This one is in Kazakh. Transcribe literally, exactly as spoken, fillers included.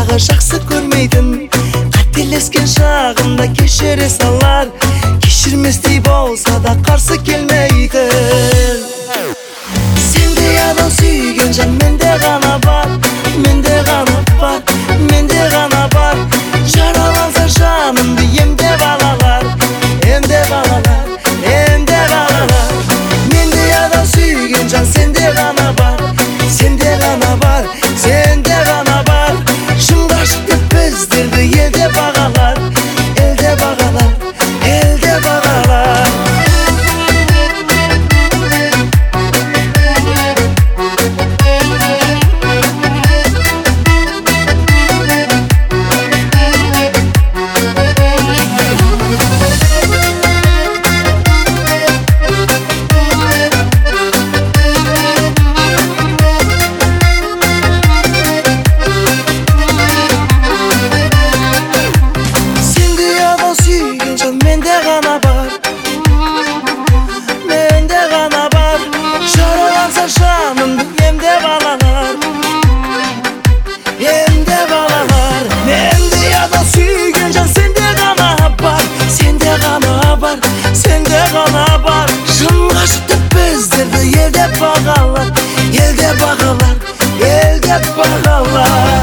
Башкага жакшы көрмейтін, кателескен шагында кешире салар, кеширместей болса да каршы келмейтін. Сенде адам сүйген жан менде гана бар, менде гана бар, менде гана бар. Жараланса жанымды емдеп алалар, емдеп алалар, емдеп алалар. Менде адам сүйген жан сенде гана бар, сенде гана бар, сенде гана бар. Шынға ашып біздерді елде бағалар, елде бағалар, елде бағалар. Жанымды емдеп алалар, емдеп алалар. Менде адам сүйген жан сенде ғана бар, сенде ғана бар, сенде ғана бар. Шынға ашып біздерді елдеп бағалар, елдеп бағалар, елдеп бағалар.